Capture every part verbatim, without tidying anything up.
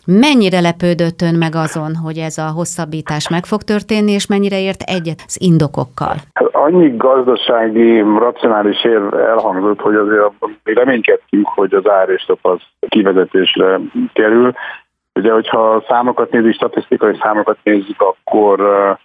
Mennyire lepődött ön meg azon, hogy ez a hosszabbítás meg fog történni, és mennyire ért egyet az indokokkal? Annyi gazdasági, racionális érv elhangzott, hogy azért mi reménykedtünk, hogy az árstop az kivezetésre kerül. Ugye, hogyha a számokat nézzük, statisztikai számokat nézzük, akkor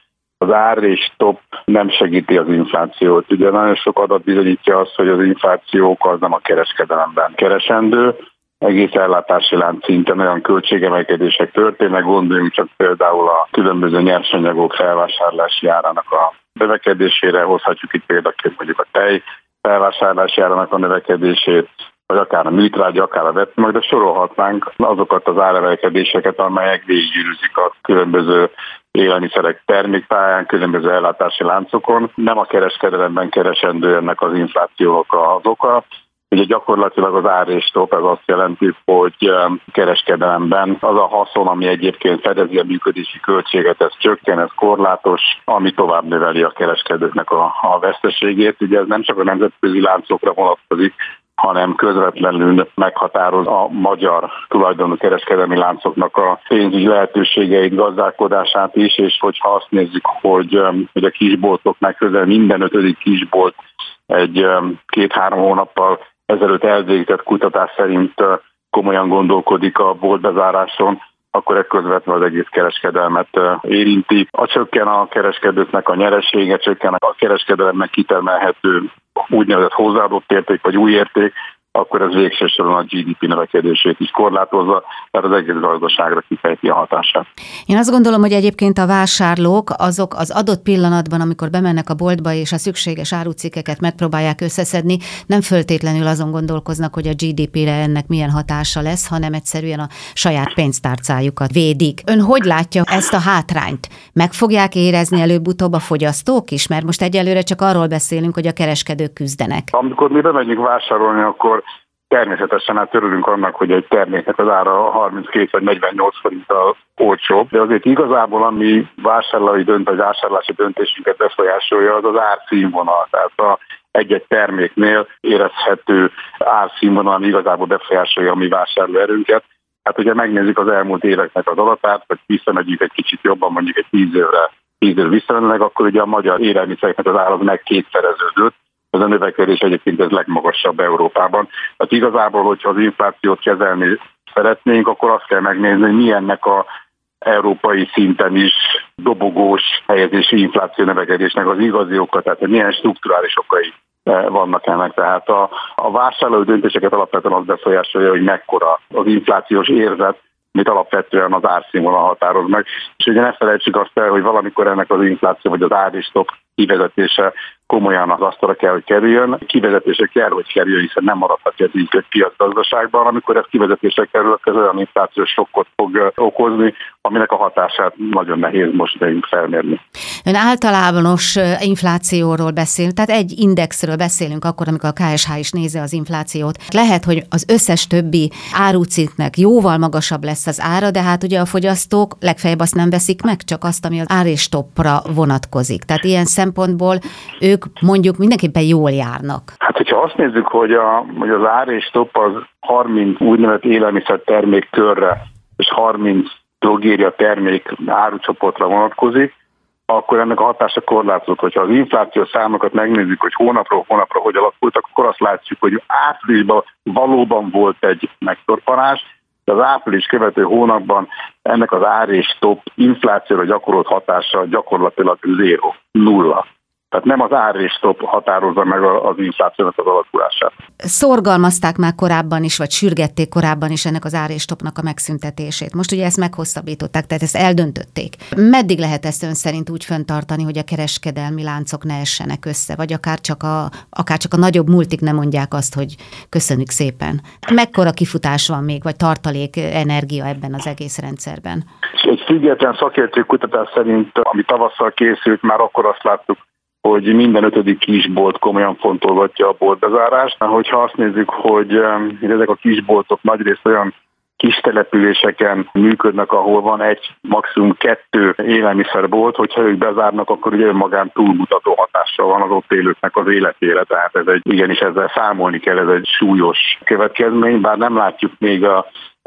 az árstop nem segíti az inflációt. Ugye nagyon sok adat bizonyítja azt, hogy az infláció az nem a kereskedelemben keresendő, egész ellátási lánc szinten olyan költségemelkedések történnek, gondoljunk csak például a különböző nyersanyagok felvásárlási árának a növekedésére, hozhatjuk itt példaként mondjuk a tej felvásárlási árának a növekedését, vagy akár a műtrágya, akár a vetőmag, de sorolhatnánk azokat az áremelkedéseket, amelyek végiggyűrűzik a különböző élelmiszerek termékpályán, különböző ellátási láncokon. Nem a kereskedelemben keresendő ennek az inflációnak az oka. Ugye gyakorlatilag az árstop ez azt jelenti, hogy kereskedelemben az a haszon, ami egyébként fedezi a működési költséget, ez csökken, ez korlátos, ami tovább növeli a kereskedőknek a, a veszteségét. Ugye ez nem csak a nemzetközi láncokra vonatkozik, hanem közvetlenül meghatároz a magyar tulajdonú kereskedelmi láncoknak a pénzügyi lehetőségeit, gazdálkodását is, és hogyha azt nézzük, hogy, hogy a kisboltoknál közel minden ötödik kisbolt egy két-három hónappal ezelőtt elvégzett kutatás szerint komolyan gondolkodik a boltbezáráson, akkor ez közvetlenül az egész kereskedelmet érinti. A csökken a kereskedőknek a nyeresége, csökken a kereskedelemnek kitermelhető úgynevezett hozzáadott érték vagy új érték, akkor ez végső soron a gé dé pé növekedését is korlátozza, tehát az egész gazdaságra kifejti a hatását. Én azt gondolom, hogy egyébként a vásárlók azok az adott pillanatban, amikor bemennek a boltba és a szükséges árucikkeket megpróbálják összeszedni, nem föltétlenül azon gondolkoznak, hogy a gé dé pére ennek milyen hatása lesz, hanem egyszerűen a saját pénztárcájukat védik. Ön hogy látja ezt a hátrányt? Meg fogják érezni előbb-utóbb a fogyasztók is? Mert most egyelőre csak arról beszélünk, hogy a kereskedők küzdenek. Amikor mi bemegyünk vásárolni, akkor természetesen hát örülünk annak, hogy egy terméknek az ára harminckét vagy negyvennyolc forinttal olcsóbb, de azért igazából ami vásárlói dönt, vagy vásárlási döntésünket befolyásolja, az az árszínvonal. Tehát a egy-egy terméknél érezhető árszínvonal, ami igazából befolyásolja a mi vásárlóerőnket. Hát ugye megnézzük az elmúlt éveknek az adatát, vagy visszamegyünk egy kicsit jobban, mondjuk egy tíz évre, tíz év visszamenőleg, akkor ugye a magyar élelmiszereknek az ára meg kétszereződött. Ez a növekedés egyébként ez legmagasabb Európában. Tehát igazából, hogyha az inflációt kezelni szeretnénk, akkor azt kell megnézni, hogy milyennek a európai szinten is dobogós helyezési infláció növekedésnek az igazi oka, tehát hogy milyen strukturális okai vannak ennek. Tehát a, a vásárlói döntéseket alapvetően az befolyásolja, hogy mekkora az inflációs érzet, amit alapvetően az árszínvonal határoz meg. És ugye ne felejtsük azt el, hogy valamikor ennek az infláció vagy az árstop kivezetése komolyan az asztalra kell, hogy kerüljön. Kivezetése kell, hogy kerüljön, hiszen nem maradhatja ez így egy piacgazdaságban. Amikor ez kivezetésre kerül, az olyan inflációs sokkot fog okozni, aminek a hatását nagyon nehéz most nekünk felmérni. Ön általános inflációról beszél, tehát egy indexről beszélünk akkor, amikor a ká es há is nézi az inflációt. Lehet, hogy az összes többi árucikknek jóval magasabb lesz az ára, de hát ugye a fogyasztók legfeljebb azt nem veszik meg, csak azt, ami az árstopra vonatkozik. Tehát ilyen szempontból ők mondjuk mindenképpen jól járnak. Hát, hogyha azt nézzük, hogy, a, hogy az árstop az harminc úgynevezett élelmiszer termék körre és harminc drogéria termék árucsoportra vonatkozik, akkor ennek a hatása korlátozott. Hogyha az infláció számokat megnézzük, hogy hónapról hónapra hogy alakultak, akkor azt látjuk, hogy áprilisban valóban volt egy megtorpanás, de az április követő hónapban ennek az árstop inflációra gyakorolt hatása gyakorlatilag zéro, nulla. Tehát nem az árstop határozza meg az inflációnak az alakulását. Szorgalmazták már korábban is, vagy sürgették korábban is ennek az árstopnak a megszüntetését. Most ugye ezt meghosszabbították, tehát ezt eldöntötték. Meddig lehet ezt ön szerint úgy fenntartani, hogy a kereskedelmi láncok ne essenek össze, vagy akár csak a, akár csak a nagyobb multik ne mondják azt, hogy köszönjük szépen. Mekkora kifutás van még, vagy tartalék energia ebben az egész rendszerben? Egy független szakértői kutatás szerint, ami tavasszal készült, már akkor azt láttuk, hogy minden ötödik kisbolt komolyan fontolgatja a boltbezárást. Hogyha azt nézzük, hogy ezek a kisboltok nagyrészt olyan kis településeken működnek, ahol van egy, maximum kettő élelmiszerbolt, hogyha ők bezárnak, akkor ugye önmagán túlmutató hatással van az ott élőknek az életére, tehát ez egy, igenis ezzel számolni kell, ez egy súlyos következmény, bár nem látjuk még a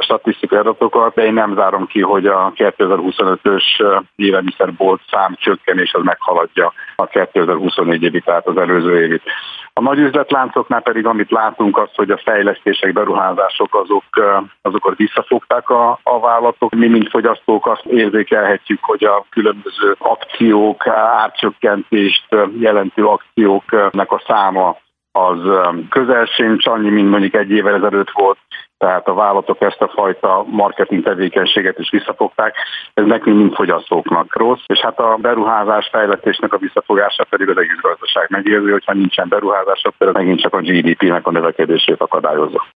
statisztikai adatokat, de én nem zárom ki, hogy a kétezer-huszonötös élelmiszerbolt szám csökkenés az meghaladja a kétezer-huszonnégy évi, tehát az előző évit. A nagy üzletláncoknál pedig amit látunk az, hogy a fejlesztések, beruházások azok, azokat visszafogták a, a vállalatok. Mi, mint fogyasztók azt érzékelhetjük, hogy a különböző akciók, árcsökkentést jelentő akcióknak a száma az közel sincs annyi, mint mondjuk egy évvel ezelőtt volt, tehát a vállalatok ezt a fajta marketing tevékenységet is visszafogták. Ez nekünk, mint fogyasztóknak rossz, és hát a beruházás fejlesztésnek a visszafogása pedig az egész gazdaság megérzi, hogyha nincsen beruházás, akkor megint csak a gé dé pé-nek a növekedését akadályozza.